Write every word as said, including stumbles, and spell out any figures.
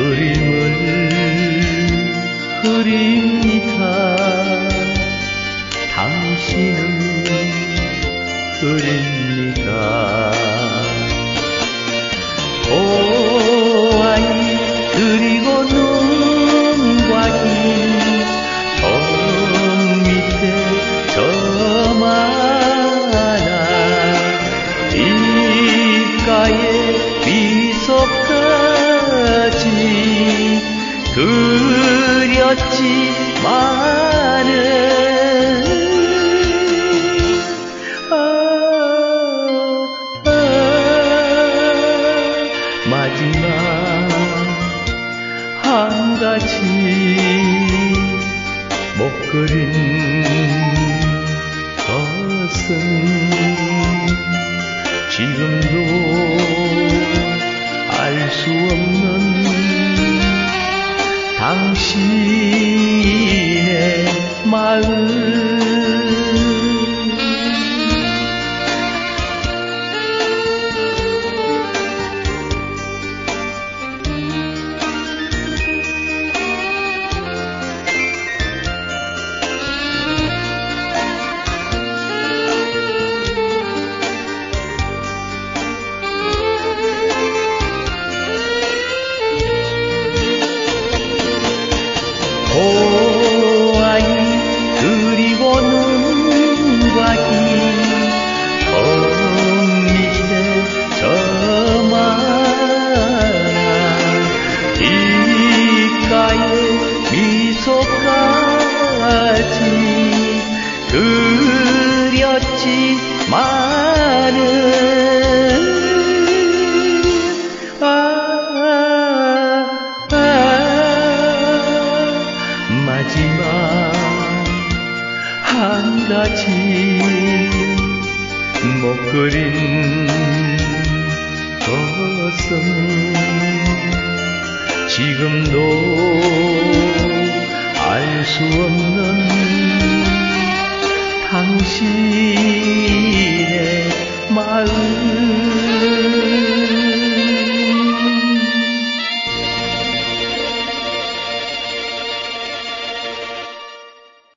그림을 그립니다. 당신을 그립니다. 오 아이 그리고 눈과 긴 밑에 저만한 입가에 미소까지 그렸지만은 아, 아, 마지막 한 가지 못 그린 것은 지금도 알 수 없는 당신의 마음. 오 아이 그리고 눈과 긴 밑에 저만한 입가에 미소까지 그렸지만은 아, 아, 마지막 한 가지 못 그린 것은 지금도